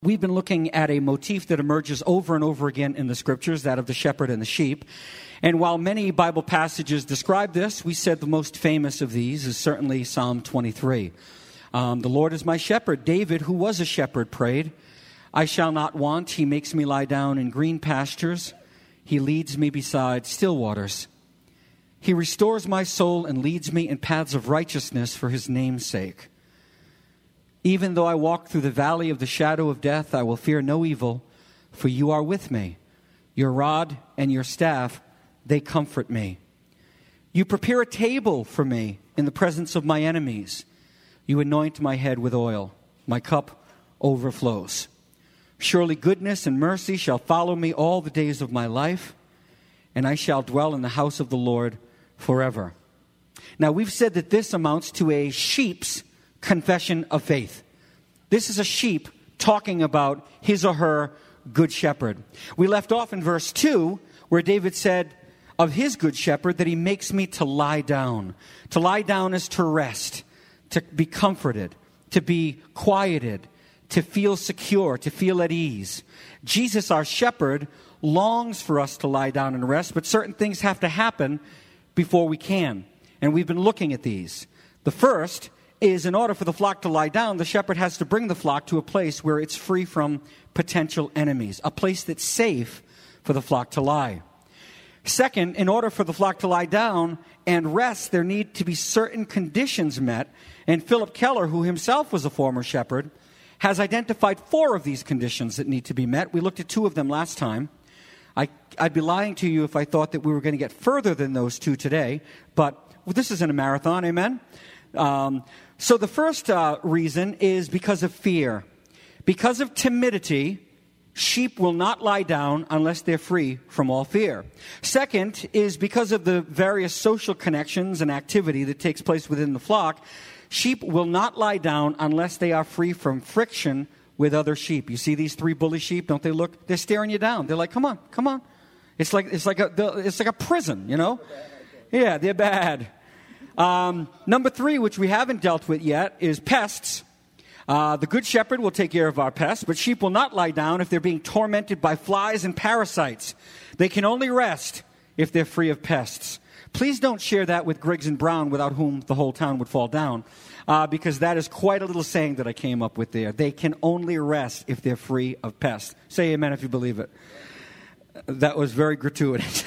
We've been looking at a motif that emerges over and over again in the scriptures, that of the shepherd and the sheep. And while many Bible passages describe this, we said the most famous of these is certainly Psalm 23. The Lord is my shepherd. David, who was a shepherd, prayed, I shall not want. He makes me lie down in green pastures. He leads me beside still waters. He restores my soul and leads me in paths of righteousness for his name's sake. Even though I walk through the valley of the shadow of death, I will fear no evil, for you are with me. Your rod and your staff, they comfort me. You prepare a table for me in the presence of my enemies. You anoint my head with oil. My cup overflows. Surely goodness and mercy shall follow me all the days of my life, and I shall dwell in the house of the Lord forever. Now, we've said that this amounts to a sheep's confession of faith. This is a sheep talking about his or her good shepherd. We left off in verse 2 where David said of his good shepherd that he makes me to lie down. To lie down is to rest, to be comforted, to be quieted, to feel secure, to feel at ease. Jesus, our shepherd, longs for us to lie down and rest, but certain things have to happen before we can. And we've been looking at these. The first is in order for the flock to lie down, the shepherd has to bring the flock to a place where it's free from potential enemies, a place that's safe for the flock to lie. Second, in order for the flock to lie down and rest, there need to be certain conditions met. And Philip Keller, who himself was a former shepherd, has identified 4 of these conditions that need to be met. We looked at 2 of them last time. I'd be lying to you if I thought that we were going to get further than those 2 today, but this isn't a marathon, amen? So the first reason is because of fear. Because of timidity, sheep will not lie down unless they're free from all fear. Second is because of the various social connections and activity that takes place within the flock. Sheep will not lie down unless they are free from friction with other sheep. You see these 3 bully sheep, don't they look? They're staring you down. They're like, come on, come on. It's like a prison, you know? Yeah, they're bad. Number 3, which we haven't dealt with yet, is pests. The good shepherd will take care of our pests, but sheep will not lie down if they're being tormented by flies and parasites. They can only rest if they're free of pests. Please don't share that with Griggs and Brown, without whom the whole town would fall down, because that is quite a little saying that I came up with there. They can only rest if they're free of pests. Say amen if you believe it. That was very gratuitous.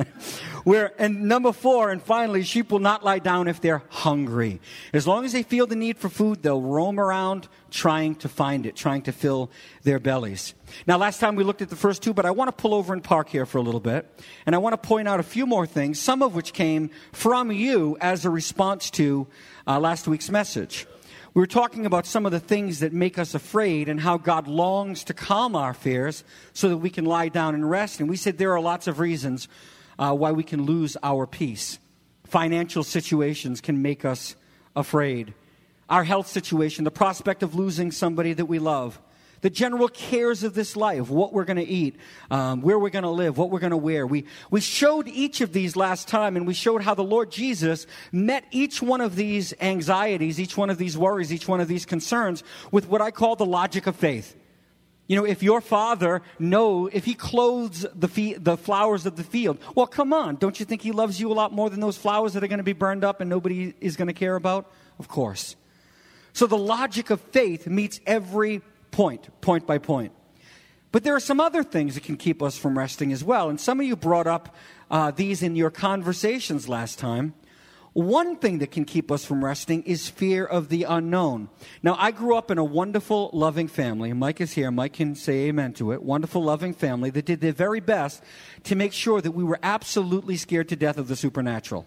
And number 4, and finally, sheep will not lie down if they're hungry. As long as they feel the need for food, they'll roam around trying to find it, trying to fill their bellies. Now, last time we looked at the first 2, but I want to pull over and park here for a little bit. And I want to point out a few more things, some of which came from you as a response to last week's message. We were talking about some of the things that make us afraid and how God longs to calm our fears so that we can lie down and rest. And we said there are lots of reasons why we can lose our peace. Financial situations can make us afraid. Our health situation, the prospect of losing somebody that we love. The general cares of this life, what we're going to eat, where we're going to live, what we're going to wear. We showed each of these last time, and we showed how the Lord Jesus met each one of these anxieties, each one of these worries, each one of these concerns with what I call the logic of faith. You know, if your father if he clothes the flowers of the field, well, come on, don't you think he loves you a lot more than those flowers that are going to be burned up and nobody is going to care about? Of course. So the logic of faith meets every point by point. But there are some other things that can keep us from resting as well. And some of you brought up these in your conversations last time. One thing that can keep us from resting is fear of the unknown. Now, I grew up in a wonderful, loving family. Mike is here. Mike can say amen to it. Wonderful, loving family that did their very best to make sure that we were absolutely scared to death of the supernatural.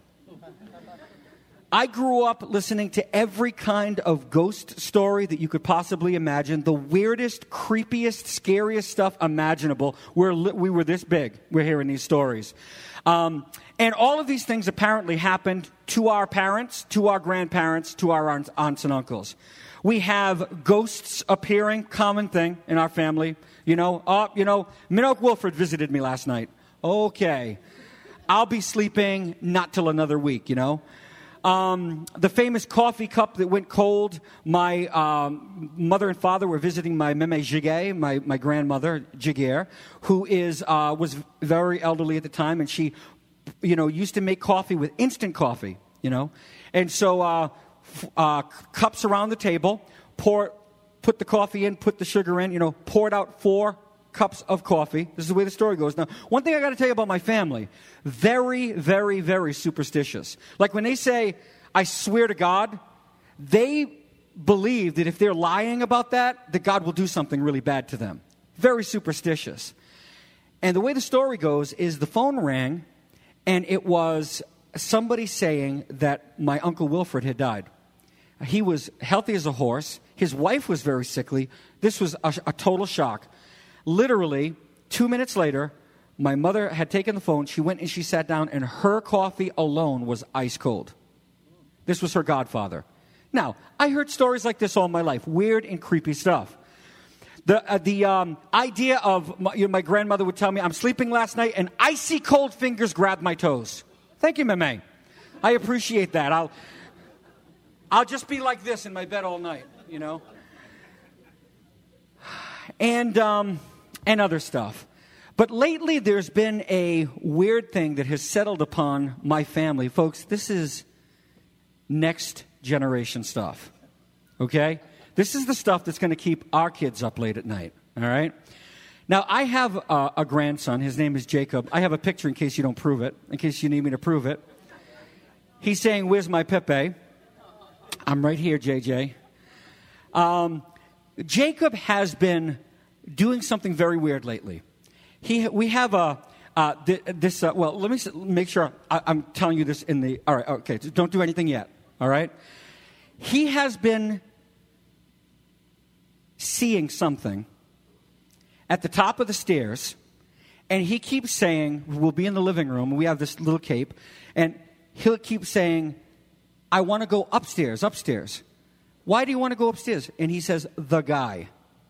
I grew up listening to every kind of ghost story that you could possibly imagine, the weirdest, creepiest, scariest stuff imaginable. We were this big. We're hearing these stories. And all of these things apparently happened to our parents, to our grandparents, to our aunts and uncles. We have ghosts appearing, common thing in our family. Minoke Wilford visited me last night. Okay. I'll be sleeping not till another week, the famous coffee cup that went cold. My mother and father were visiting my meme Jigay, my grandmother, Jigger, who was very elderly at the time, and she, used to make coffee with instant coffee, And so cups around the table, put the coffee in, put the sugar in, poured out 4 cups of coffee. This is the way the story goes. Now, one thing I got to tell you about my family, very, very, very superstitious. Like when they say, I swear to God, they believe that if they're lying about that God will do something really bad to them. Very superstitious. And the way the story goes is the phone rang, and it was somebody saying that my Uncle Wilfred had died. He was healthy as a horse. His wife was very sickly. This was a total shock. Literally, 2 minutes later, my mother had taken the phone. She went and she sat down, and her coffee alone was ice cold. This was her godfather. Now, I heard stories like this all my life, weird and creepy stuff. The idea of my grandmother would tell me, I'm sleeping last night, and icy cold fingers grabbed my toes. Thank you, Meme. I appreciate that. I'll just be like this in my bed all night, And other stuff. But lately there's been a weird thing that has settled upon my family. Folks, this is next generation stuff. Okay? This is the stuff that's going to keep our kids up late at night. All right? Now, I have a grandson. His name is Jacob. I have a picture in case you don't prove it, in case you need me to prove it. He's saying, where's my Pepe? I'm right here, JJ. Jacob has been doing something very weird lately. We have let me make sure I'm telling you this all right, okay, don't do anything yet, all right? He has been seeing something at the top of the stairs, and he keeps saying, we'll be in the living room, and we have this little cape, and he'll keep saying, I want to go upstairs. Why do you want to go upstairs? And he says, the guy.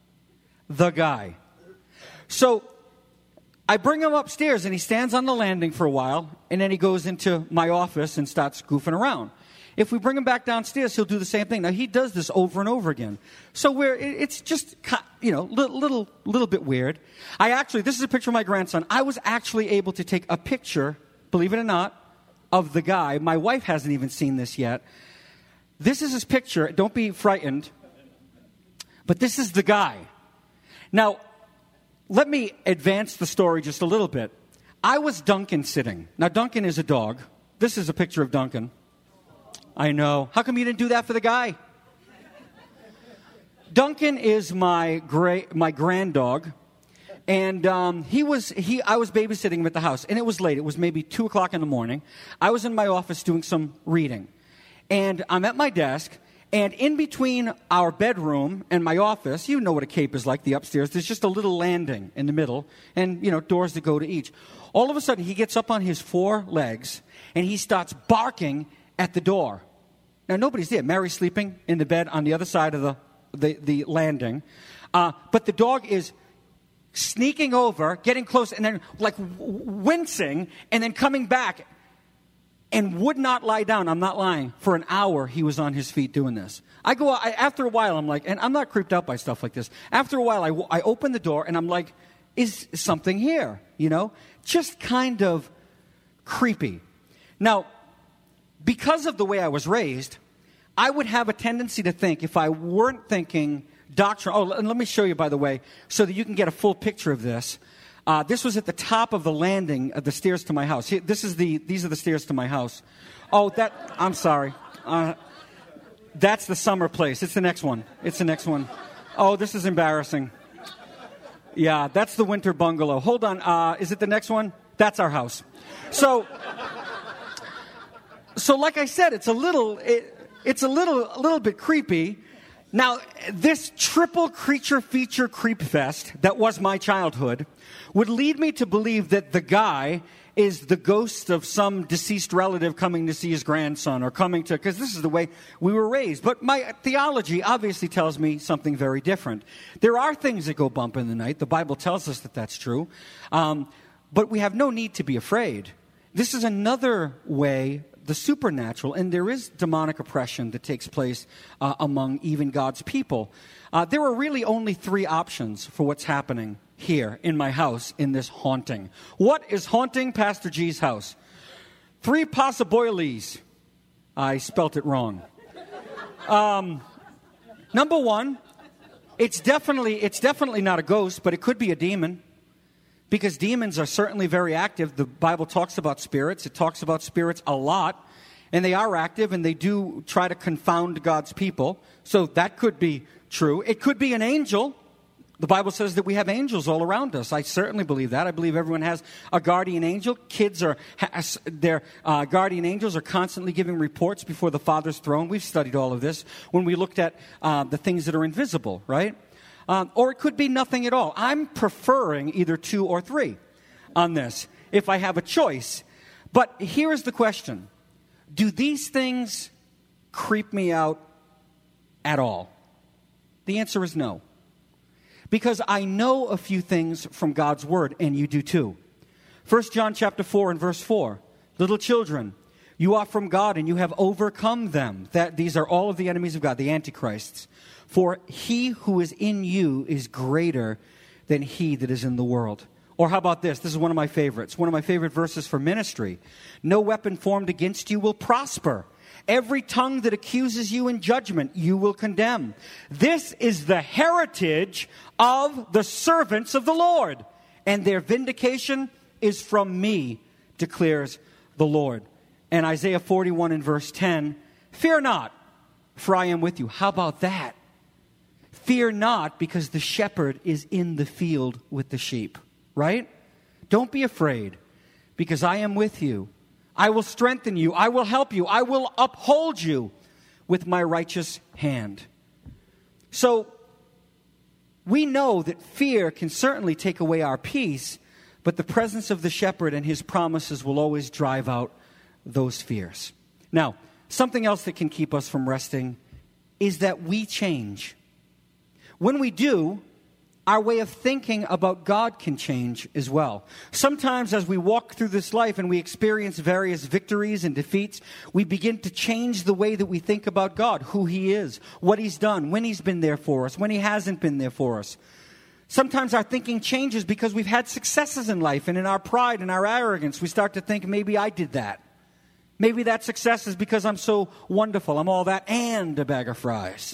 So I bring him upstairs, and he stands on the landing for a while, and then he goes into my office and starts goofing around. If we bring him back downstairs, he'll do the same thing. Now, he does this over and over again. So it's just, little bit weird. This is a picture of my grandson. I was actually able to take a picture, believe it or not, of the guy. My wife hasn't even seen this yet. This is his picture. Don't be frightened. But this is the guy. Now, let me advance the story just a little bit. I was Duncan sitting. Now, Duncan is a dog. This is a picture of Duncan. I know. How come you didn't do that for the guy? Duncan is my grand dog. And I was babysitting him at the house, and it was late. It was maybe 2 o'clock in the morning. I was in my office doing some reading. And I'm at my desk, and in between our bedroom and my office, you know what a cape is like, the upstairs, there's just a little landing in the middle, and, doors that go to each. All of a sudden, he gets up on his 4 legs, and he starts barking at the door. Now, nobody's there. Mary's sleeping in the bed on the other side of the landing. But the dog is sneaking over, getting close, and then wincing, and then coming back, and would not lie down. I'm not lying. For an hour, he was on his feet doing this. After a while, I'm like, and I'm not creeped out by stuff like this. After a while, I open the door, and I'm like, is something here? Just kind of creepy. Now, because of the way I was raised, I would have a tendency to think, if I weren't thinking doctrine. Oh, and let me show you, by the way, so that you can get a full picture of this. This was at the top of the landing of the stairs to my house. These are the stairs to my house. Oh, I'm sorry. That's the summer place. It's the next one. Oh, this is embarrassing. Yeah, that's the winter bungalow. Hold on. Is it the next one? That's our house. So like I said, it's a little bit creepy. Now, this triple creature feature creep fest that was my childhood would lead me to believe that the guy is the ghost of some deceased relative coming to see his grandson, or because this is the way we were raised. But my theology obviously tells me something very different. There are things that go bump in the night. The Bible tells us that that's true. But we have no need to be afraid. This is another way the supernatural, and there is demonic oppression that takes place among even God's people, there are really only three options for what's happening here in my house in this haunting. What is haunting Pastor G's house? Three possibilities. I spelt it wrong. Number one, it's definitely not a ghost, but it could be a demon. Because demons are certainly very active. The Bible talks about spirits. It talks about spirits a lot. And they are active, and they do try to confound God's people. So that could be true. It could be an angel. The Bible says that we have angels all around us. I certainly believe that. I believe everyone has a guardian angel. Kids their guardian angels are constantly giving reports before the Father's throne. We've studied all of this when we looked at the things that are invisible, right? Or it could be nothing at all. I'm preferring either 2 or 3 on this if I have a choice. But here is the question. Do these things creep me out at all? The answer is no. Because I know a few things from God's Word, and you do too. 1 John chapter 4 and verse 4. Little children, you are from God, and you have overcome them. These are all of the enemies of God, the antichrists. For he who is in you is greater than he that is in the world. Or how about this? This is one of my favorites. One of my favorite verses for ministry. No weapon formed against you will prosper. Every tongue that accuses you in judgment, you will condemn. This is the heritage of the servants of the Lord, and their vindication is from me, declares the Lord. And Isaiah 41 and verse 10, fear not, for I am with you. How about that? Fear not, because the shepherd is in the field with the sheep, right? Don't be afraid, because I am with you. I will strengthen you. I will help you. I will uphold you with my righteous hand. So, we know that fear can certainly take away our peace, but the presence of the shepherd and his promises will always drive out those fears. Now, something else that can keep us from resting is that we change. When we do, our way of thinking about God can change as well. Sometimes as we walk through this life and we experience various victories and defeats, we begin to change the way that we think about God, who he is, what he's done, when he's been there for us, when he hasn't been there for us. Sometimes our thinking changes because we've had successes in life, and in our pride and our arrogance, we start to think, maybe I did that. Maybe that success is because I'm so wonderful, I'm all that and a bag of fries.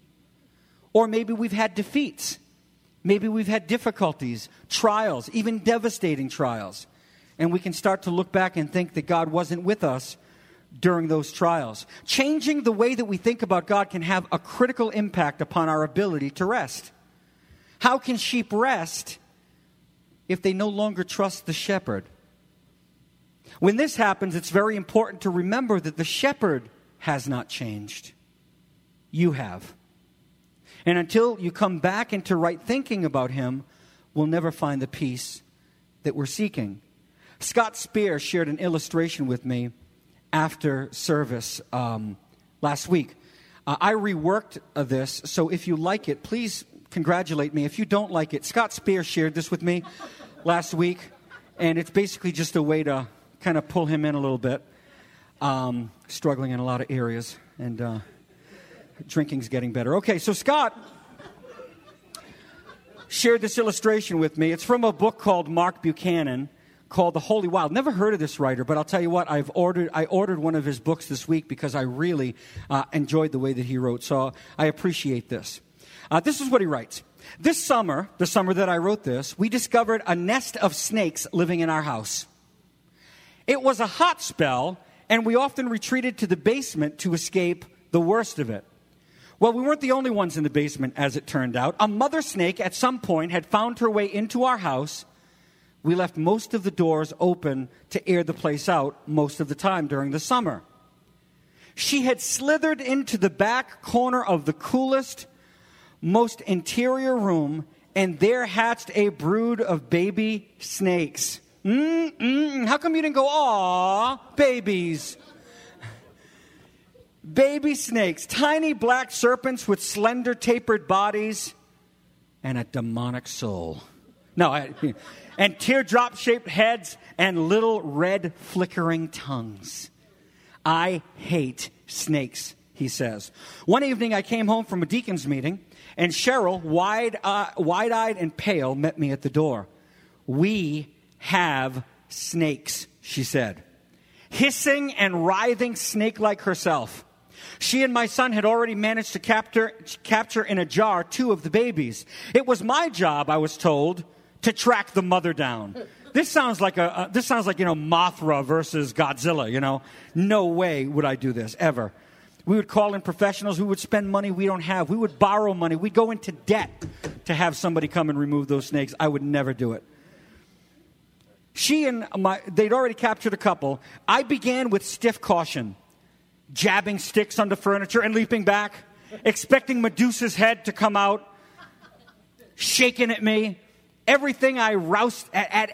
Or maybe we've had defeats. Maybe we've had difficulties, trials, even devastating trials. And we can start to look back and think that God wasn't with us during those trials. Changing the way that we think about God can have a critical impact upon our ability to rest. How can sheep rest if they no longer trust the shepherd? When this happens, it's very important to remember that the shepherd has not changed. You have. And until you come back into right thinking about him, we'll never find the peace that we're seeking. Scott Spear shared an illustration with me after service last week. I reworked this, so if you like it, please congratulate me. If you don't like it, Scott Spear shared this with me last week, and it's basically just a way to kind of pull him in a little bit. Struggling in a lot of areas, and drinking's getting better. Okay, so Scott shared this illustration with me. It's from a book called Mark Buchanan called The Holy Wild. Never heard of this writer, but I'll tell you what, I ordered one of his books this week because I really enjoyed the way that he wrote, so I appreciate this. This is what he writes. This summer, the summer that I wrote this, we discovered a nest of snakes living in our house. It was a hot spell, and we often retreated to the basement to escape the worst of it. Well, we weren't the only ones in the basement, as it turned out. A mother snake at some point had found her way into our house. We left most of the doors open to air the place out most of the time during the summer. She had slithered into the back corner of the coolest, most interior room, and there hatched a brood of baby snakes. How come you didn't go, aw, babies? Baby snakes, tiny black serpents with slender tapered bodies and a demonic soul. And teardrop-shaped heads and little red flickering tongues. I hate snakes, he says. One evening I came home from a deacon's meeting, and Cheryl, wide-eyed and pale, met me at the door. We have snakes, she said. Hissing and writhing snake like herself. She and my son had already managed to capture in a jar 2 of the babies. It was my job, I was told, to track the mother down. This sounds like Mothra versus Godzilla, No way would I do this, ever. We would call in professionals. We would spend money we don't have. We would borrow money. We'd go into debt to have somebody come and remove those snakes. I would never do it. They'd already captured a couple. I began with stiff caution, jabbing sticks under furniture and leaping back, expecting Medusa's head to come out, shaking at me. Everything I rousted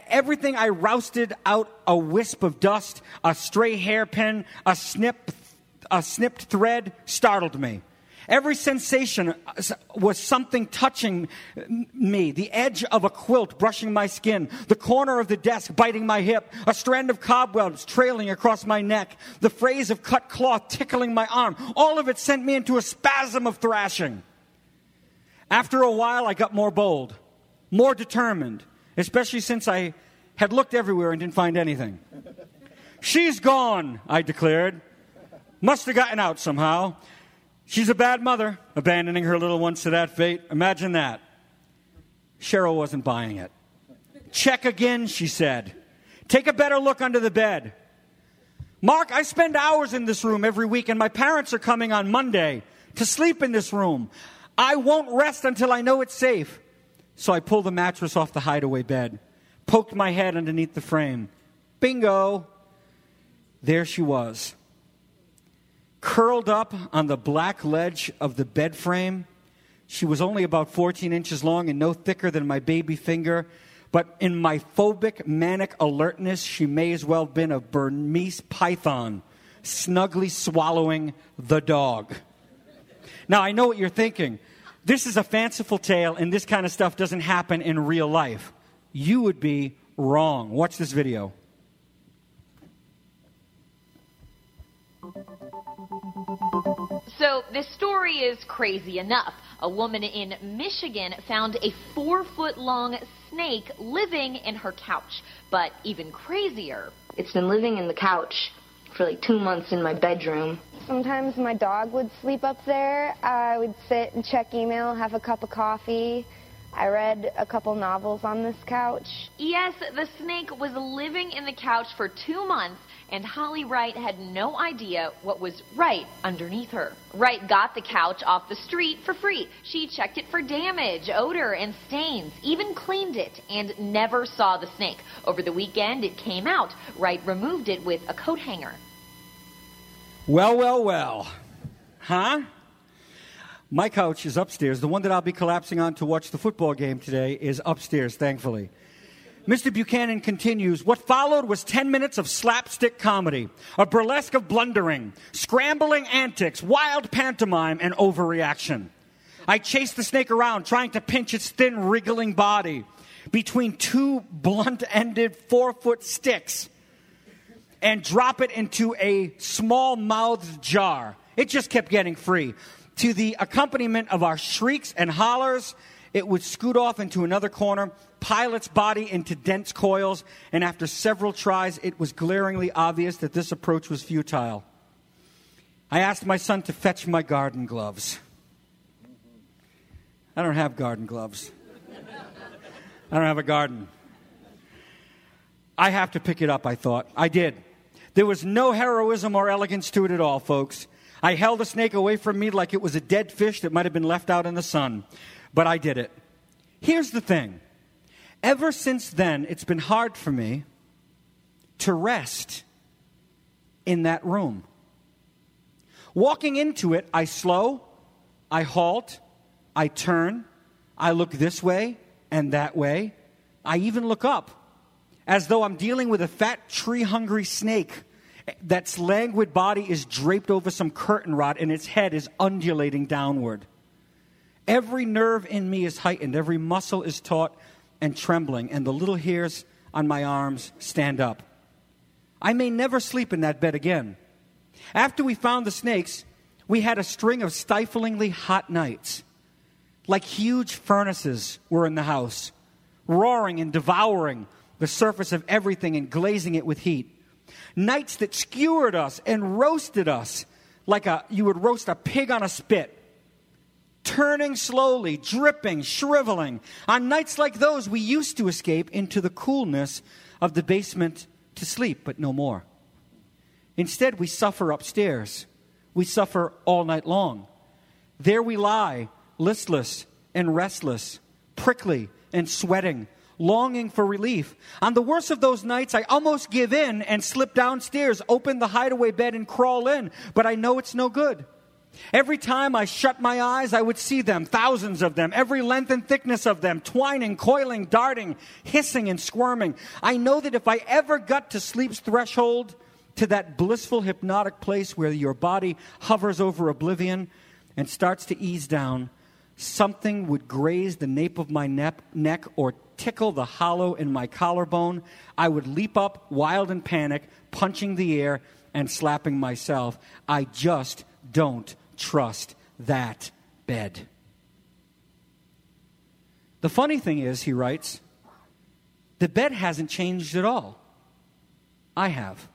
out a wisp of dust, a stray hairpin, a snipped thread startled me. Every sensation was something touching me. The edge of a quilt brushing my skin, the corner of the desk biting my hip, a strand of cobwebs trailing across my neck, the phrase of cut cloth tickling my arm. All of it sent me into a spasm of thrashing. After a while, I got more bold, more determined, especially since I had looked everywhere and didn't find anything. She's gone, I declared. Must have gotten out somehow. She's a bad mother, abandoning her little ones to that fate. Imagine that. Cheryl wasn't buying it. Check again, she said. Take a better look under the bed. Mark, I spend hours in this room every week, and my parents are coming on Monday to sleep in this room. I won't rest until I know it's safe. So I pulled the mattress off the hideaway bed, poked my head underneath the frame. Bingo! There she was. Curled up on the black ledge of the bed frame. She was only about 14 inches long and no thicker than my baby finger. But in my phobic, manic alertness, she may as well have been a Burmese python, snugly swallowing the dog. Now, I know what you're thinking. This is a fanciful tale, and this kind of stuff doesn't happen in real life. You would be wrong. Watch this video. So this story is crazy enough. A woman in Michigan found a 4-foot-long snake living in her couch. But even crazier, it's been living in the couch for like 2 months in my bedroom. Sometimes my dog would sleep up there. I would sit and check email, have a cup of coffee. I read a couple novels on this couch. Yes, the snake was living in the couch for 2 months, and Holly Wright had no idea what was right underneath her. Wright got the couch off the street for free. She checked it for damage, odor, and stains, even cleaned it, and never saw the snake. Over the weekend, it came out. Wright removed it with a coat hanger. Well. Huh? My couch is upstairs. The one that I'll be collapsing on to watch the football game today is upstairs, thankfully. Mr. Buchanan continues, what followed was 10 minutes of slapstick comedy, a burlesque of blundering, scrambling antics, wild pantomime, and overreaction. I chased the snake around, trying to pinch its thin, wriggling body between 2 blunt-ended 4-foot sticks and drop it into a small-mouthed jar. It just kept getting free. To the accompaniment of our shrieks and hollers, it would scoot off into another corner, pile its body into dense coils, and after several tries, it was glaringly obvious that this approach was futile. I asked my son to fetch my garden gloves. I don't have garden gloves. I don't have a garden. I have to pick it up, I thought. I did. There was no heroism or elegance to it at all, folks. I held the snake away from me like it was a dead fish that might have been left out in the sun. But I did it. Here's the thing. Ever since then, it's been hard for me to rest in that room. Walking into it, I slow, I halt, I turn, I look this way and that way. I even look up, as though I'm dealing with a fat, tree-hungry snake that's languid body is draped over some curtain rod and its head is undulating downward. Every nerve in me is heightened. Every muscle is taut and trembling, and the little hairs on my arms stand up. I may never sleep in that bed again. After we found the snakes, we had a string of stiflingly hot nights. Like huge furnaces were in the house, roaring and devouring the surface of everything and glazing it with heat. Nights that skewered us and roasted us like you would roast a pig on a spit. Turning slowly, dripping, shriveling. On nights like those, we used to escape into the coolness of the basement to sleep, but no more. Instead, we suffer upstairs. We suffer all night long. There we lie, listless and restless, prickly and sweating, longing for relief. On the worst of those nights, I almost give in and slip downstairs, open the hideaway bed and crawl in, but I know it's no good. Every time I shut my eyes, I would see them, thousands of them, every length and thickness of them, twining, coiling, darting, hissing and squirming. I know that if I ever got to sleep's threshold, to that blissful hypnotic place where your body hovers over oblivion and starts to ease down, something would graze the nape of my neck or tickle the hollow in my collarbone. I would leap up, wild in panic, punching the air and slapping myself. I just don't trust that bed. The funny thing is, he writes, the bed hasn't changed at all. I have.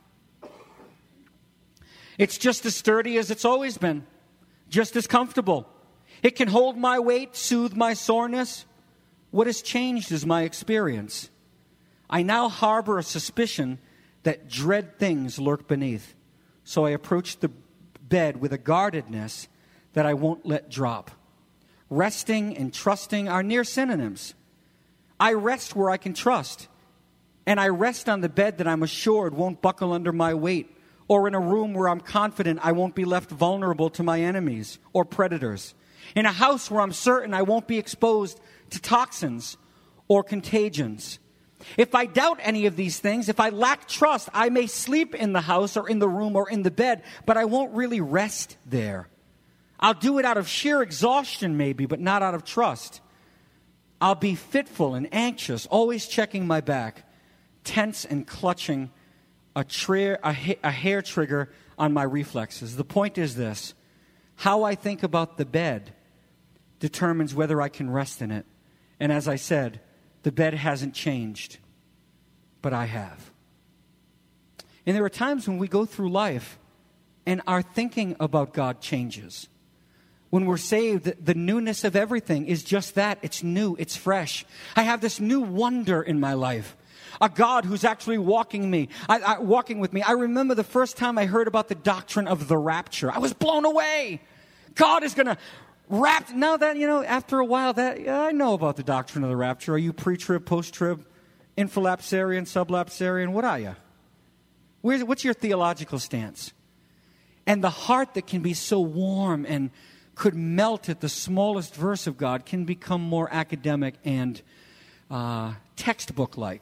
It's just as sturdy as it's always been, just as comfortable. It can hold my weight, soothe my soreness. What has changed is my experience. I now harbor a suspicion that dread things lurk beneath. So I approach the bed with a guardedness that I won't let drop. Resting and trusting are near synonyms. I rest where I can trust. And I rest on the bed that I'm assured won't buckle under my weight, or in a room where I'm confident I won't be left vulnerable to my enemies or predators. In a house where I'm certain I won't be exposed to toxins or contagions. If I doubt any of these things, if I lack trust, I may sleep in the house or in the room or in the bed, but I won't really rest there. I'll do it out of sheer exhaustion maybe, but not out of trust. I'll be fitful and anxious, always checking my back, tense and clutching a hair trigger on my reflexes. The point is this: how I think about the bed determines whether I can rest in it. And as I said, the bed hasn't changed, but I have. And there are times when we go through life and our thinking about God changes. When we're saved, the newness of everything is just that. It's new, it's fresh. I have this new wonder in my life. A God who's actually walking with me. I remember the first time I heard about the doctrine of the rapture. I was blown away. God is going to rapture. Now that, after a while, I know about the doctrine of the rapture. Are you pre-trib, post-trib, infralapsarian, sublapsarian? What are you? What's your theological stance? And the heart that can be so warm and could melt at the smallest verse of God can become more academic and textbook-like.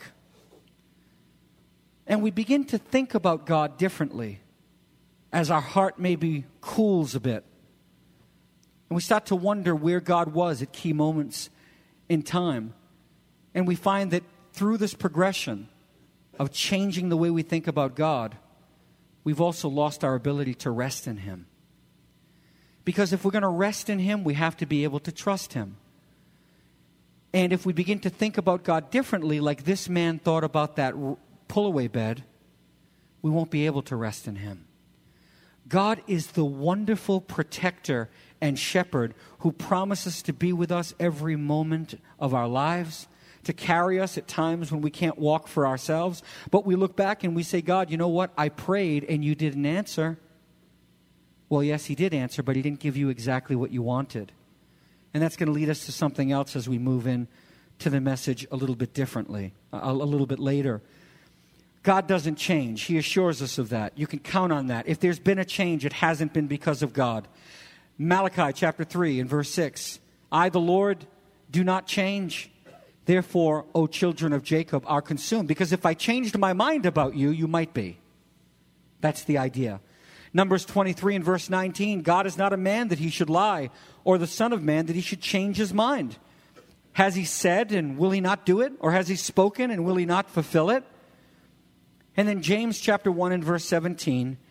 And we begin to think about God differently as our heart maybe cools a bit. And we start to wonder where God was at key moments in time. And we find that through this progression of changing the way we think about God, we've also lost our ability to rest in Him. Because if we're going to rest in Him, we have to be able to trust Him. And if we begin to think about God differently, like this man thought about that pull-away bed, we won't be able to rest in Him. God is the wonderful protector and shepherd who promises to be with us every moment of our lives, to carry us at times when we can't walk for ourselves. But we look back and we say, God, you know what? I prayed and you didn't answer. Well, yes, He did answer, but He didn't give you exactly what you wanted. And that's going to lead us to something else as we move in to the message a little bit differently, a little bit later. God doesn't change. He assures us of that. You can count on that. If there's been a change, it hasn't been because of God. Malachi chapter 3 and verse 6. I, the Lord, do not change. Therefore, O children of Jacob, are consumed. Because if I changed my mind about you, you might be. That's the idea. Numbers 23 and verse 19. God is not a man that He should lie, or the son of man that He should change His mind. Has He said, and will He not do it? Or has He spoken, and will He not fulfill it? And then James chapter 1 and verse 17.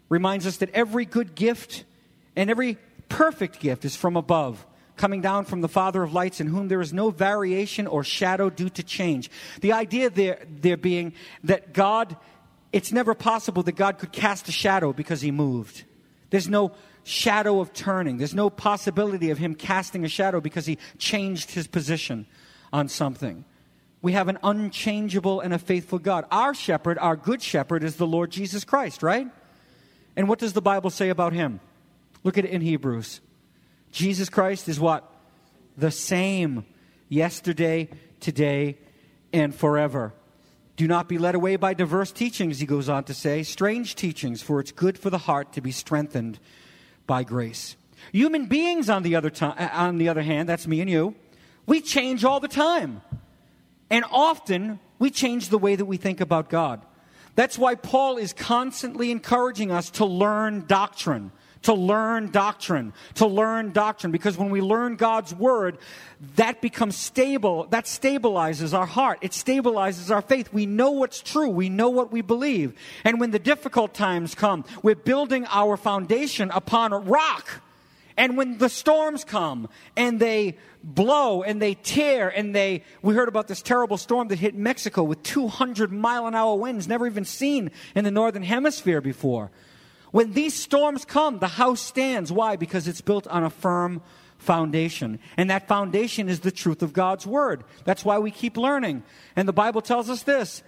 reminds us that every good gift and every perfect gift is from above, coming down from the Father of lights, in whom there is no variation or shadow due to change. The idea there being that God, it's never possible that God could cast a shadow because he moved. There's no shadow of turning. There's no possibility of him casting a shadow because he changed his position on something. We have an unchangeable and a faithful God. Our shepherd, our good shepherd, is the Lord Jesus Christ, right? And what does the Bible say about him? Look at it in Hebrews. Jesus Christ is what? The same yesterday, today, and forever. Do not be led away by diverse teachings, he goes on to say, strange teachings, for it's good for the heart to be strengthened by grace. Human beings, on the other hand, that's me and you, we change all the time. And often, we change the way that we think about God. That's why Paul is constantly encouraging us to learn doctrine. To learn doctrine. To learn doctrine. Because when we learn God's word, that becomes stable. That stabilizes our heart. It stabilizes our faith. We know what's true. We know what we believe. And when the difficult times come, we're building our foundation upon a rock. And when the storms come and they blow and they tear and we heard about this terrible storm that hit Mexico with 200-mile-an-hour winds, never even seen in the northern hemisphere before. When these storms come, the house stands. Why? Because it's built on a firm foundation. And that foundation is the truth of God's word. That's why we keep learning. And the Bible tells us this.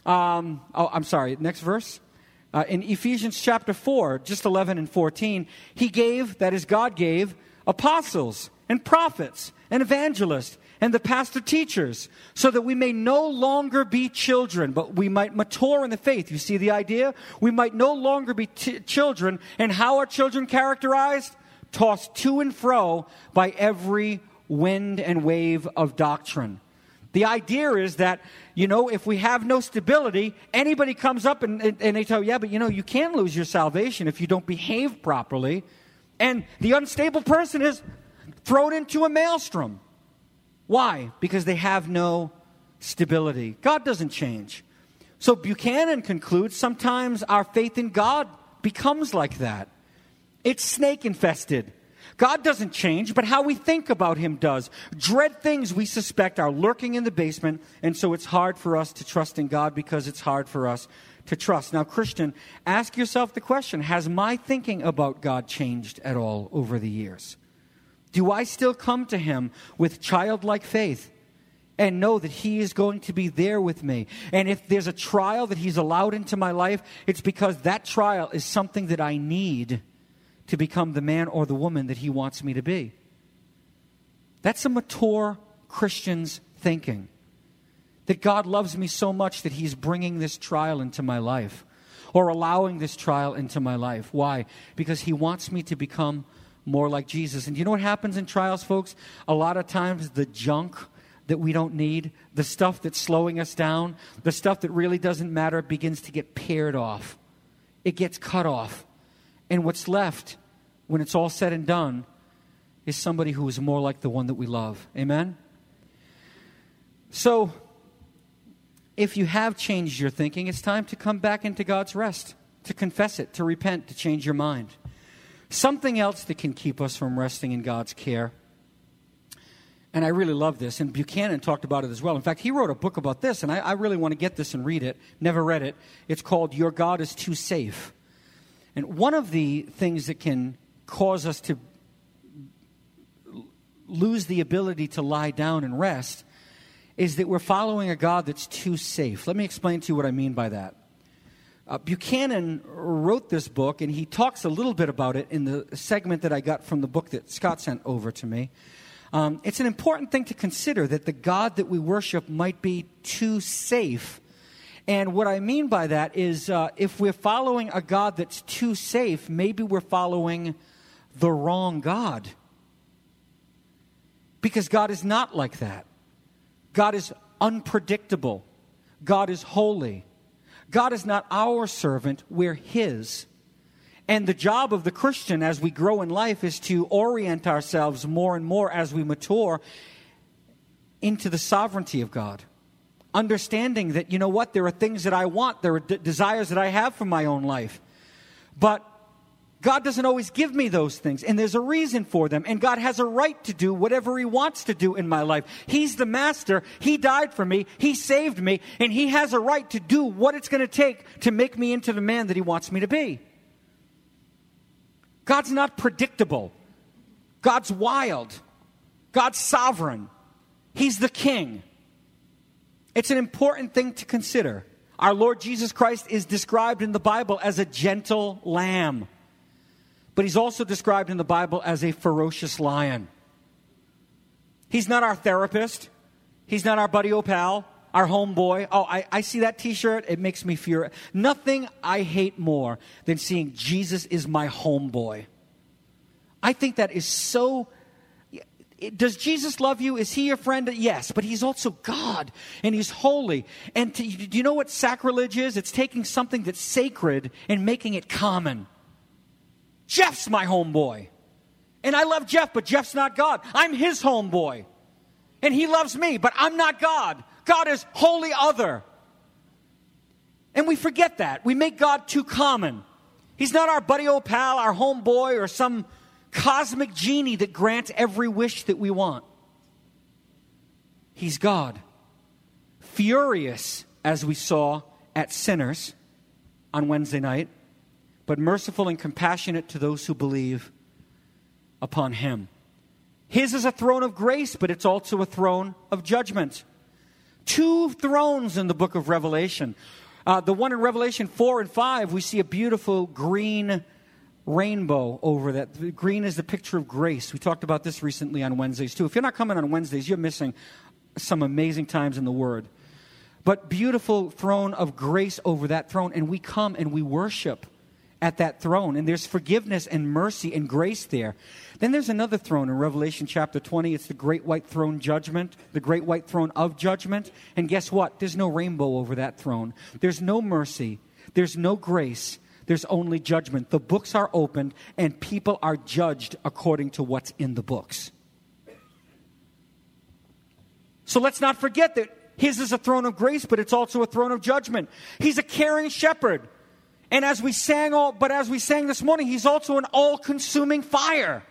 Next verse. In Ephesians chapter 4, just 11 and 14, he gave, that is God gave, apostles and prophets and evangelists and the pastor teachers, so that we may no longer be children, but we might mature in the faith. You see the idea? We might no longer be children. And how are children characterized? Tossed to and fro by every wind and wave of doctrine. The idea is that, if we have no stability, anybody comes up and they tell you, you can't lose your salvation if you don't behave properly. And the unstable person is thrown into a maelstrom. Why? Because they have no stability. God doesn't change. So Buchanan concludes sometimes our faith in God becomes like that. It's snake-infested. God doesn't change, but how we think about him does. Dread things we suspect are lurking in the basement, and so it's hard for us to trust in God because it's hard for us to trust. Now, Christian, ask yourself the question, has my thinking about God changed at all over the years? Do I still come to him with childlike faith and know that he is going to be there with me? And if there's a trial that he's allowed into my life, it's because that trial is something that I need to become the man or the woman that he wants me to be. That's a mature Christian's thinking. That God loves me so much that he's bringing this trial into my life, or allowing this trial into my life. Why? Because he wants me to become more like Jesus. And do you know what happens in trials, folks? A lot of times the junk that we don't need, the stuff that's slowing us down, the stuff that really doesn't matter begins to get pared off. It gets cut off. And what's left, when it's all said and done, is somebody who is more like the one that we love. Amen? So, if you have changed your thinking, it's time to come back into God's rest, to confess it, to repent, to change your mind. Something else that can keep us from resting in God's care, and I really love this, and Buchanan talked about it as well. In fact, he wrote a book about this, and I really want to get this and read it. Never read it. It's called Your God is Too Safe. And one of the things that can cause us to lose the ability to lie down and rest is that we're following a God that's too safe. Let me explain to you what I mean by that. Buchanan wrote this book, and he talks a little bit about it in the segment that I got from the book that Scott sent over to me. It's an important thing to consider that the God that we worship might be too safe. And what I mean by that is if we're following a God that's too safe, maybe we're following the wrong God. Because God is not like that. God is unpredictable. God is holy. God is not our servant, we're his. And the job of the Christian as we grow in life is to orient ourselves more and more as we mature into the sovereignty of God. Understanding that, there are things that I want, there are desires that I have for my own life. But God doesn't always give me those things, and there's a reason for them, and God has a right to do whatever He wants to do in my life. He's the master. He died for me. He saved me, and He has a right to do what it's going to take to make me into the man that He wants me to be. God's not predictable. God's wild. God's sovereign. He's the king. It's an important thing to consider. Our Lord Jesus Christ is described in the Bible as a gentle lamb. But He's also described in the Bible as a ferocious lion. He's not our therapist. He's not our buddy pal, our homeboy. Oh, I see that t-shirt. It makes me furious. Nothing I hate more than seeing Jesus is my homeboy. I think that is so... Does Jesus love you? Is He your friend? Yes, but He's also God, and He's holy. And do you know what sacrilege is? It's taking something that's sacred and making it common. Jeff's my homeboy. And I love Jeff, but Jeff's not God. I'm his homeboy. And he loves me, but I'm not God. God is wholly other. And we forget that. We make God too common. He's not our buddy pal, our homeboy, or some cosmic genie that grants every wish that we want. He's God. Furious, as we saw, at sinners on Wednesday night, but merciful and compassionate to those who believe upon Him. His is a throne of grace, but it's also a throne of judgment. 2 thrones in the book of Revelation. The one in Revelation 4 and 5, we see a beautiful green rainbow over that. The green is the picture of grace. We talked about this recently on Wednesdays too. If you're not coming on Wednesdays, you're missing some amazing times in the Word. But beautiful throne of grace over that throne, and we come and we worship at that throne, and there's forgiveness and mercy and grace there. Then there's another throne in Revelation chapter 20. It's the great white throne judgment, the great white throne of judgment. And guess what? There's no rainbow over that throne. There's no mercy. There's no grace. There's only judgment. The books are opened, and people are judged according to what's in the books. So let's not forget that His is a throne of grace, but it's also a throne of judgment. He's a caring shepherd. And as we sang this morning, He's also an all-consuming fire.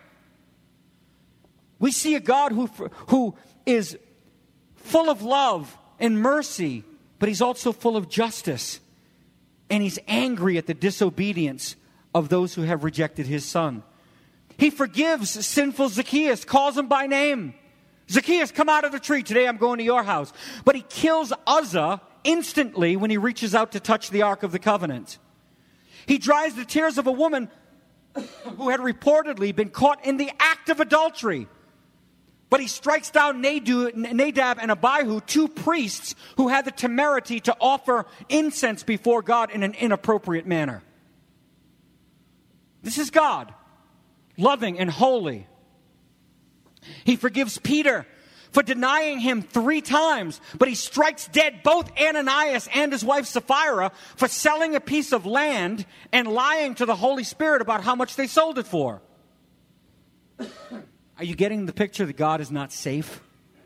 We see a God who is full of love and mercy, but He's also full of justice. And He's angry at the disobedience of those who have rejected His Son. He forgives sinful Zacchaeus, calls him by name. Zacchaeus, come out of the tree. Today I'm going to your house. But He kills Uzzah instantly when he reaches out to touch the Ark of the Covenant. He dries the tears of a woman who had reportedly been caught in the act of adultery. But He strikes down Nadab and Abihu, 2 priests who had the temerity to offer incense before God in an inappropriate manner. This is God, loving and holy. He forgives Peter for denying Him 3 times, but He strikes dead both Ananias and his wife Sapphira for selling a piece of land and lying to the Holy Spirit about how much they sold it for. Are you getting the picture that God is not safe?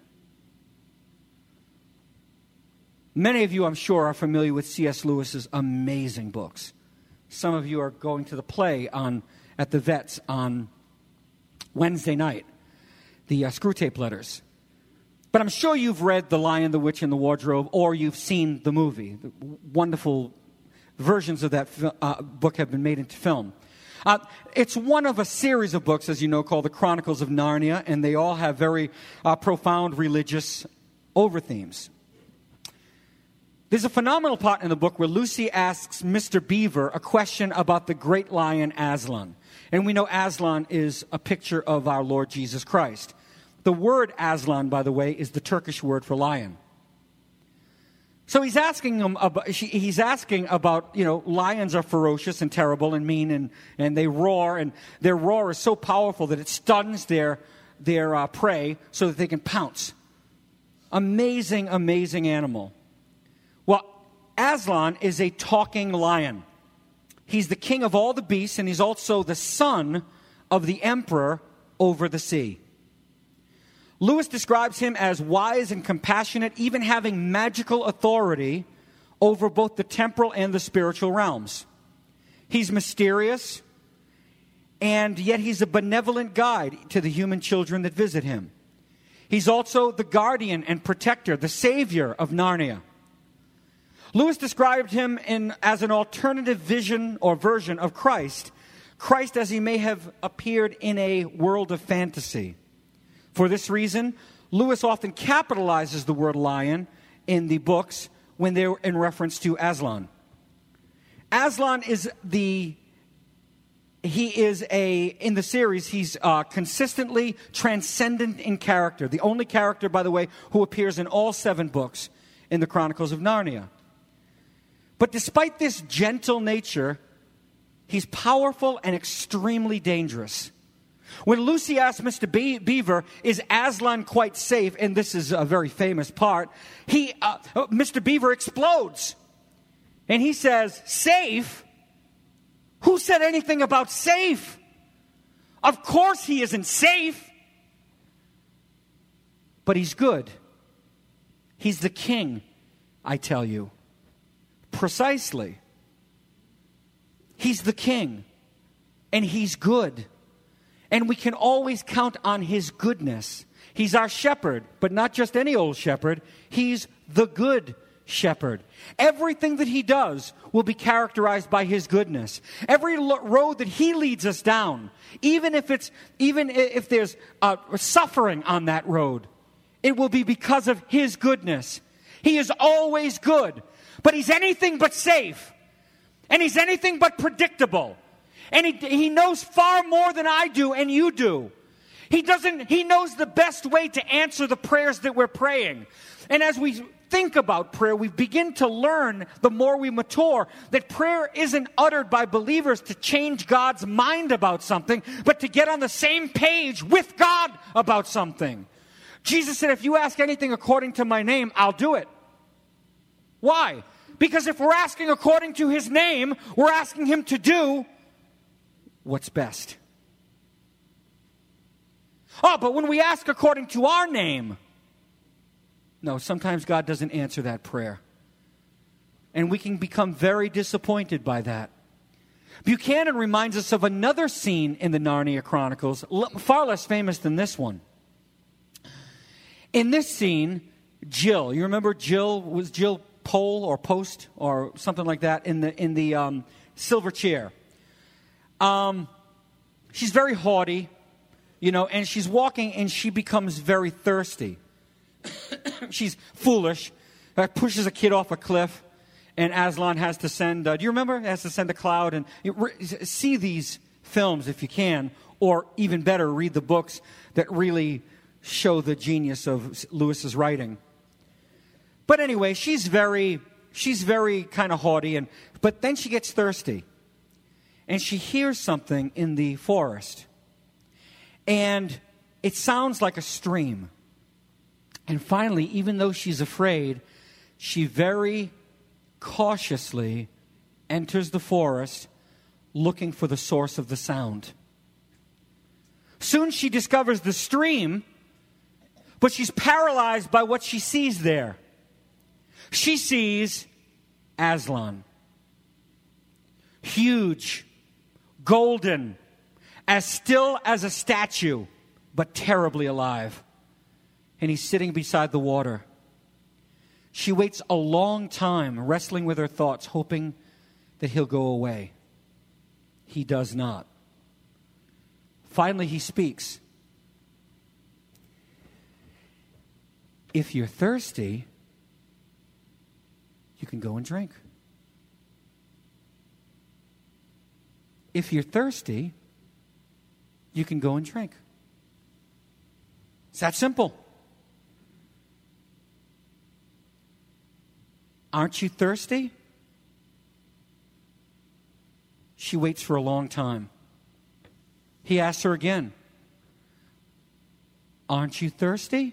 Many of you, I'm sure, are familiar with C.S. Lewis's amazing books. Some of you are going to the play at the Vets on Wednesday night, the Screwtape Letters. But I'm sure you've read The Lion, the Witch, and the Wardrobe, or you've seen the movie. The wonderful versions of that book have been made into film. It's one of a series of books, as you know, called The Chronicles of Narnia, and they all have very profound religious overthemes. There's a phenomenal part in the book where Lucy asks Mr. Beaver a question about the great lion Aslan. And we know Aslan is a picture of our Lord Jesus Christ. The word Aslan, by the way, is the Turkish word for lion. So he's asking about, lions are ferocious and terrible and mean and they roar, and their roar is so powerful that it stuns their prey so that they can pounce. Amazing, amazing animal. Well, Aslan is a talking lion. He's the king of all the beasts, and he's also the son of the emperor over the sea. Lewis describes him as wise and compassionate, even having magical authority over both the temporal and the spiritual realms. He's mysterious. and yet he's a benevolent guide to the human children that visit him. He's also the guardian and protector, the savior of Narnia. Lewis described him as an alternative vision or version of Christ as he may have appeared in a world of fantasy. For this reason, Lewis often capitalizes the word lion in the books when they're in reference to Aslan. Aslan is in the series, he's consistently transcendent in character. The only character, by the way, who appears in all 7 books in the Chronicles of Narnia. But despite this gentle nature, he's powerful and extremely dangerous. When Lucy asks Mr. Beaver, is Aslan quite safe? And this is a very famous part. Mr. Beaver explodes. And he says, safe? Who said anything about safe? Of course he isn't safe. But he's good. He's the king, I tell you. Precisely. He's the king. And he's good. And we can always count on his goodness. He's our shepherd, but not just any old shepherd. He's the good shepherd. Everything that he does will be characterized by his goodness. Every road that he leads us down, even if there's suffering on that road, it will be because of his goodness. He is always good, but he's anything but safe, and he's anything but predictable. And he knows far more than I do and you do. He knows the best way to answer the prayers that we're praying. And as we think about prayer, we begin to learn, the more we mature, that prayer isn't uttered by believers to change God's mind about something, but to get on the same page with God about something. Jesus said, if you ask anything according to my name, I'll do it. Why? Because if we're asking according to his name, we're asking him to do what's best. Oh, but when we ask according to our name, no, sometimes God doesn't answer that prayer. And we can become very disappointed by that. Buchanan reminds us of another scene in the Narnia Chronicles, far less famous than this one. In this scene, Jill, you remember Jill? Was Jill Pole or Post or something like that in the silver chair? She's very haughty, and she's walking and she becomes very thirsty. She's foolish. Pushes a kid off a cliff, and Aslan has to send, do you remember? Has to send a cloud. And see these films if you can, or even better, read the books that really show the genius of Lewis's writing. But anyway, she's very kind of haughty, but then she gets thirsty. And she hears something in the forest. And it sounds like a stream. And finally, even though she's afraid, she very cautiously enters the forest looking for the source of the sound. Soon she discovers the stream, but she's paralyzed by what she sees there. She sees Aslan. Huge, golden, as still as a statue, but terribly alive. And he's sitting beside the water. She waits a long time, wrestling with her thoughts, hoping that he'll go away. He does not. Finally, he speaks. If you're thirsty, you can go and drink. If you're thirsty, you can go and drink. It's that simple. Aren't you thirsty? She waits for a long time. He asks her again, aren't you thirsty?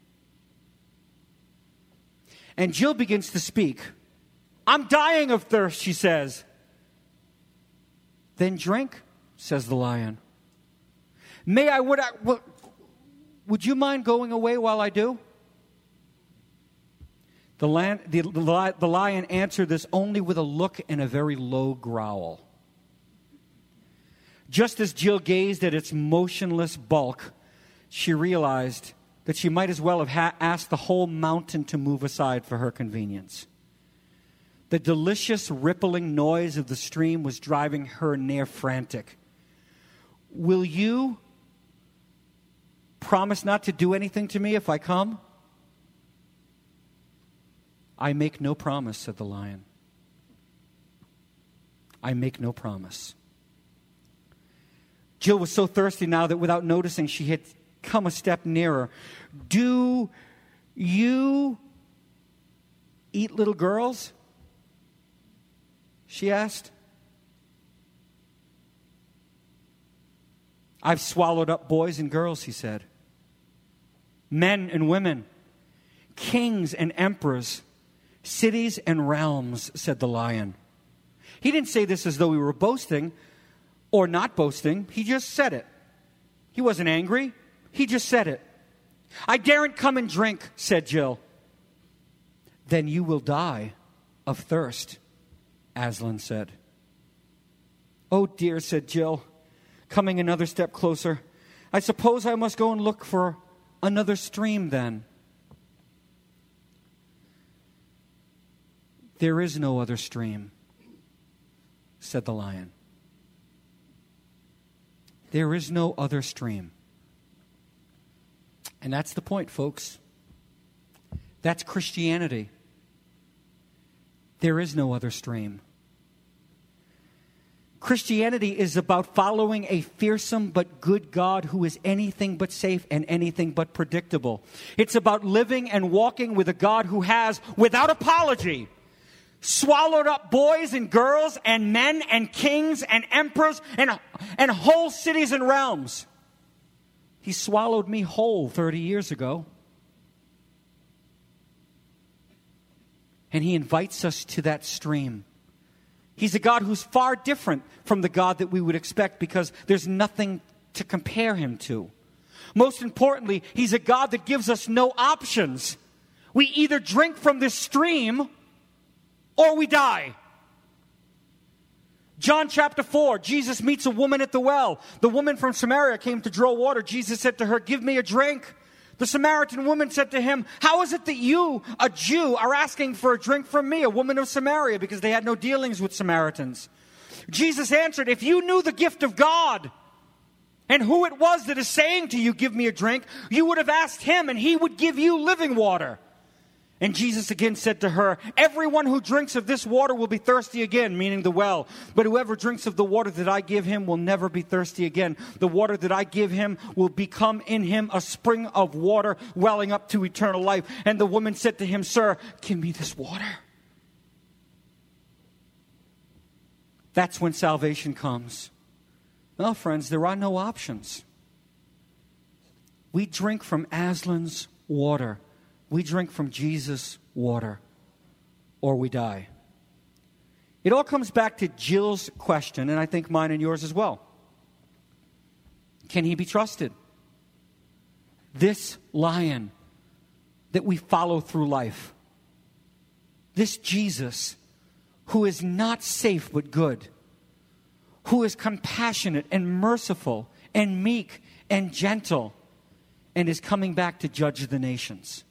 And Jill begins to speak. I'm dying of thirst, she says. Then drink, says the lion. Would you mind going away while I do? The lion answered this only with a look and a very low growl. Just as Jill gazed at its motionless bulk, she realized that she might as well have asked the whole mountain to move aside for her convenience. The delicious rippling noise of the stream was driving her near frantic. "Will you promise not to do anything to me if I come?" "I make no promise," said the lion. "I make no promise." Jill was so thirsty now that without noticing, she had come a step nearer. "Do you eat little girls?" she asked. "I've swallowed up boys and girls," he said. "Men and women, kings and emperors, cities and realms," said the lion. He didn't say this as though he were boasting or not boasting. He just said it. He wasn't angry. He just said it. "I daren't come and drink," said Jill. "Then you will die of thirst," Aslan said. "Oh dear," said Jill, coming another step closer. "I suppose I must go and look for another stream then." "There is no other stream," said the lion. There is no other stream. And that's the point, folks. That's Christianity. There is no other stream. Christianity is about following a fearsome but good God who is anything but safe and anything but predictable. It's about living and walking with a God who has, without apology, swallowed up boys and girls and men and kings and emperors and whole cities and realms. He swallowed me whole 30 years ago. And he invites us to that stream. He's a God who's far different from the God that we would expect because there's nothing to compare him to. Most importantly, he's a God that gives us no options. We either drink from this stream or we die. John chapter 4, Jesus meets a woman at the well. The woman from Samaria came to draw water. Jesus said to her, "Give me a drink." The Samaritan woman said to him, "How is it that you, a Jew, are asking for a drink from me, a woman of Samaria?" Because they had no dealings with Samaritans. Jesus answered, "If you knew the gift of God and who it was that is saying to you, 'Give me a drink,' you would have asked him and he would give you living water." And Jesus again said to her, "Everyone who drinks of this water will be thirsty again," meaning the well. "But whoever drinks of the water that I give him will never be thirsty again. The water that I give him will become in him a spring of water welling up to eternal life." And the woman said to him, "Sir, give me this water." That's when salvation comes. Well, friends, there are no options. We drink from Aslan's water. We drink from Jesus' water, or we die. It all comes back to Jill's question, and I think mine and yours as well. Can he be trusted? This lion that we follow through life, this Jesus who is not safe but good, who is compassionate and merciful and meek and gentle, and is coming back to judge the nations.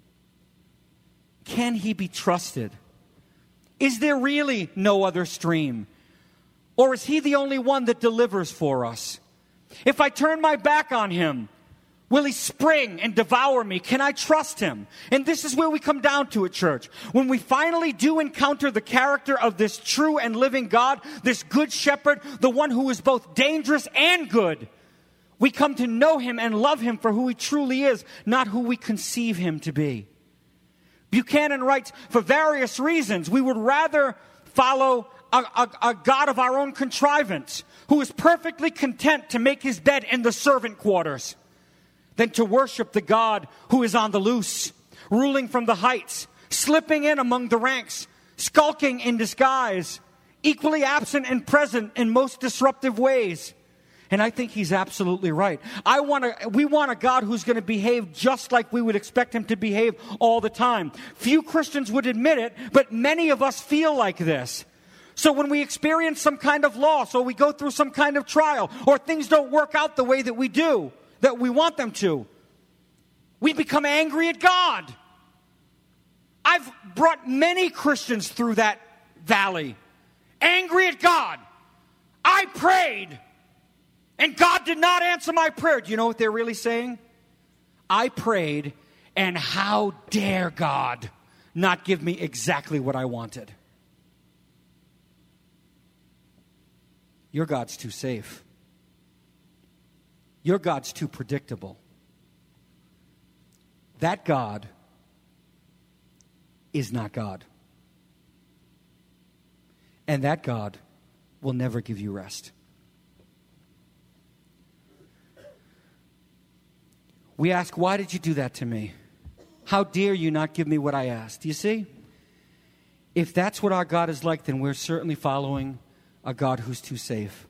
Can he be trusted? Is there really no other stream? Or is he the only one that delivers for us? If I turn my back on him, will he spring and devour me? Can I trust him? And this is where we come down to it, church. When we finally do encounter the character of this true and living God, this good shepherd, the one who is both dangerous and good, we come to know him and love him for who he truly is, not who we conceive him to be. Buchanan writes, for various reasons, we would rather follow a God of our own contrivance, who is perfectly content to make his bed in the servant quarters, than to worship the God who is on the loose, ruling from the heights, slipping in among the ranks, skulking in disguise, equally absent and present in most disruptive ways. And I think he's absolutely right. We want a God who's going to behave just like we would expect him to behave all the time. Few Christians would admit it, but many of us feel like this. So when we experience some kind of loss, or we go through some kind of trial, or things don't work out the way that we want them to, we become angry at God. I've brought many Christians through that valley. Angry at God. I prayed, and God did not answer my prayer. Do you know what they're really saying? I prayed, and how dare God not give me exactly what I wanted? Your God's too safe. Your God's too predictable. That God is not God. And that God will never give you rest. We ask, why did you do that to me? How dare you not give me what I asked? Do you see? If that's what our God is like, then we're certainly following a God who's too safe.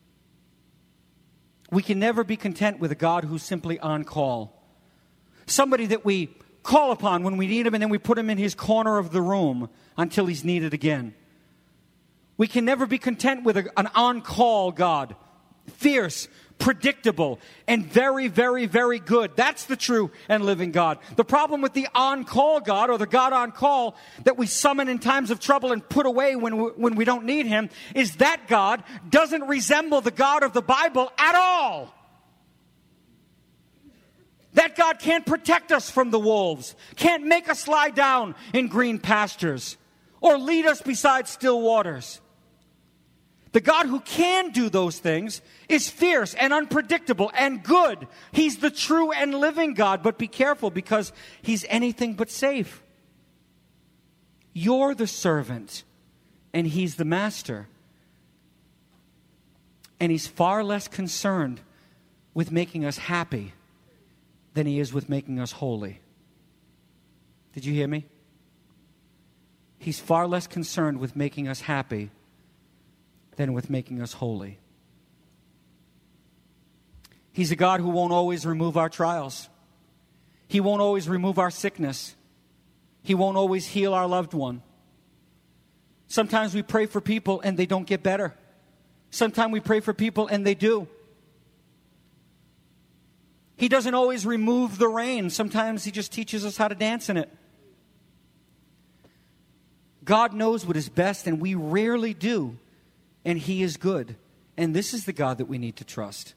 We can never be content with a God who's simply on call. Somebody that we call upon when we need him, and then we put him in his corner of the room until he's needed again. We can never be content with an on-call God. Fierce, predictable, and very, very, very good. That's the true and living God. The problem with the on-call God, or the God on call that we summon in times of trouble and put away when we don't need him, is that God doesn't resemble the God of the Bible at all. That God can't protect us from the wolves, can't make us lie down in green pastures, or lead us beside still waters. The God who can do those things is fierce and unpredictable and good. He's the true and living God, but be careful because he's anything but safe. You're the servant and he's the master. And he's far less concerned with making us happy than he is with making us holy. Did you hear me? He's far less concerned with making us happy than with making us holy. He's a God who won't always remove our trials. He won't always remove our sickness. He won't always heal our loved one. Sometimes we pray for people and they don't get better. Sometimes we pray for people and they do. He doesn't always remove the rain. Sometimes he just teaches us how to dance in it. God knows what is best, and we rarely do. And he is good. And this is the God that we need to trust.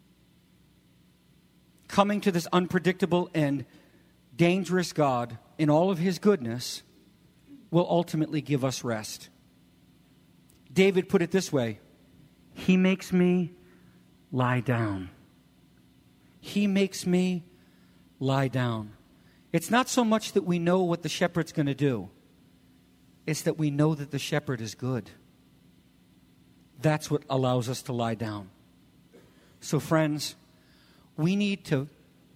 Coming to this unpredictable and dangerous God in all of his goodness will ultimately give us rest. David put it this way: he makes me lie down. He makes me lie down. It's not so much that we know what the shepherd's going to do. It's that we know that the shepherd is good. That's what allows us to lie down. So, friends, we need to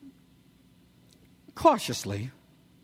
cautiously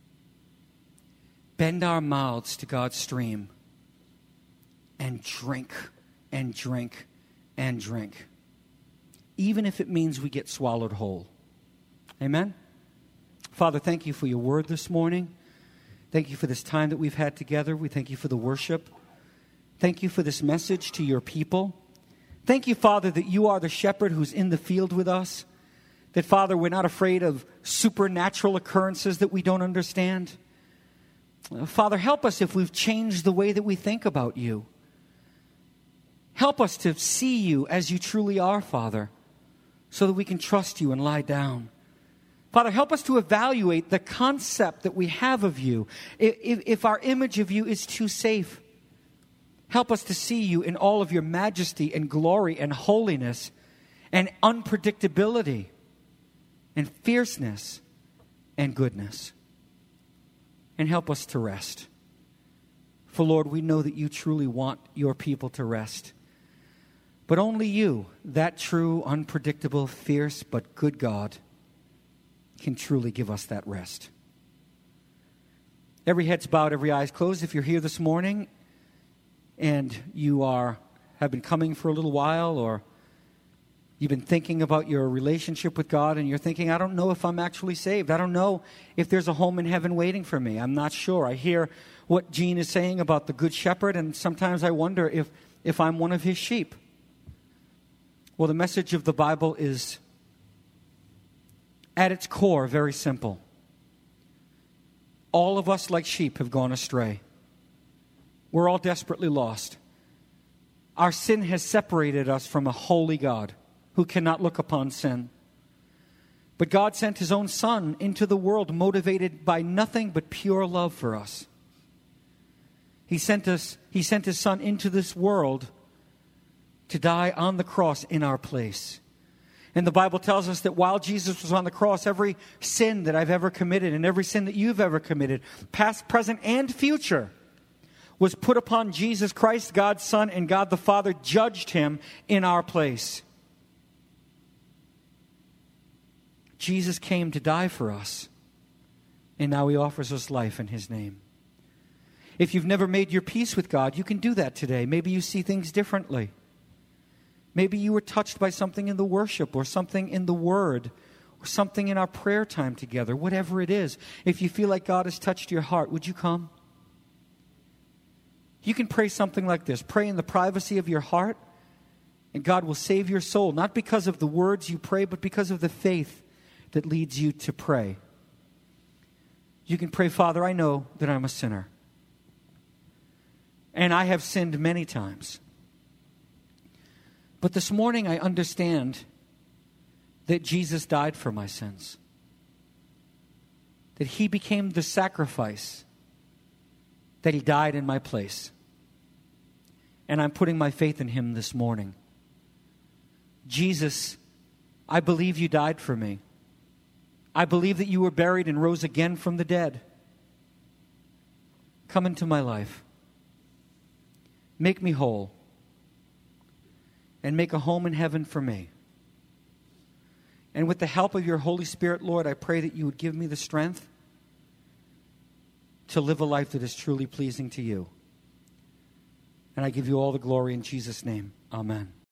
bend our mouths to God's stream and drink and drink and drink, even if it means we get swallowed whole. Amen? Father, thank you for your word this morning. Thank you for this time that we've had together. We thank you for the worship. Thank you for this message to your people. Thank you, Father, that you are the shepherd who's in the field with us. That, Father, we're not afraid of supernatural occurrences that we don't understand. Father, help us if we've changed the way that we think about you. Help us to see you as you truly are, Father, so that we can trust you and lie down. Father, help us to evaluate the concept that we have of you. If our image of you is too safe, help us to see you in all of your majesty and glory and holiness and unpredictability and fierceness and goodness. And help us to rest. For, Lord, we know that you truly want your people to rest. But only you, that true, unpredictable, fierce, but good God, can truly give us that rest. Every head's bowed, every eye's closed. If you're here this morning and you have been coming for a little while, or you've been thinking about your relationship with God and you're thinking, I don't know if I'm actually saved. I don't know if there's a home in heaven waiting for me. I'm not sure. I hear what Gene is saying about the Good Shepherd, and sometimes I wonder if I'm one of his sheep. Well, the message of the Bible is, at its core, very simple. All of us, like sheep, have gone astray. We're all desperately lost. Our sin has separated us from a holy God who cannot look upon sin. But God sent his own Son into the world motivated by nothing but pure love for us. He sent his Son into this world to die on the cross in our place. And the Bible tells us that while Jesus was on the cross, every sin that I've ever committed and every sin that you've ever committed, past, present, and future, was put upon Jesus Christ, God's Son, and God the Father judged him in our place. Jesus came to die for us, and now he offers us life in his name. If you've never made your peace with God, you can do that today. Maybe you see things differently. Maybe you were touched by something in the worship or something in the Word or something in our prayer time together, whatever it is. If you feel like God has touched your heart, would you come? You can pray something like this. Pray in the privacy of your heart, and God will save your soul, not because of the words you pray, but because of the faith that leads you to pray. You can pray, Father, I know that I'm a sinner, and I have sinned many times. But this morning I understand that Jesus died for my sins, that he became the sacrifice, that he died in my place. And I'm putting my faith in him this morning. Jesus, I believe you died for me. I believe that you were buried and rose again from the dead. Come into my life. Make me whole. And make a home in heaven for me. And with the help of your Holy Spirit, Lord, I pray that you would give me the strength to live a life that is truly pleasing to you. And I give you all the glory in Jesus' name. Amen.